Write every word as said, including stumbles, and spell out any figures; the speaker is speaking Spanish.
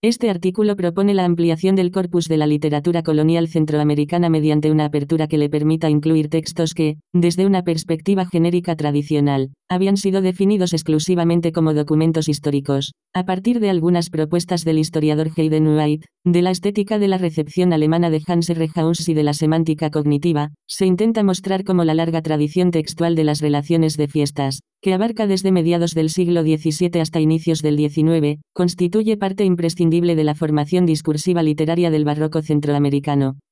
Este artículo propone la ampliación del corpus de la literatura colonial centroamericana mediante una apertura que le permita incluir textos que, desde una perspectiva genérica tradicional, habían sido definidos exclusivamente como documentos históricos. A partir de algunas propuestas del historiador Hayden White, de la estética de la recepción alemana de Hans R. Hauss y de la semántica cognitiva, se intenta mostrar cómo la larga tradición textual de las relaciones de fiestas, que abarca desde mediados del siglo diecisiete hasta inicios del diecinueve, constituye parte imprescindible de la formación discursiva literaria del barroco centroamericano.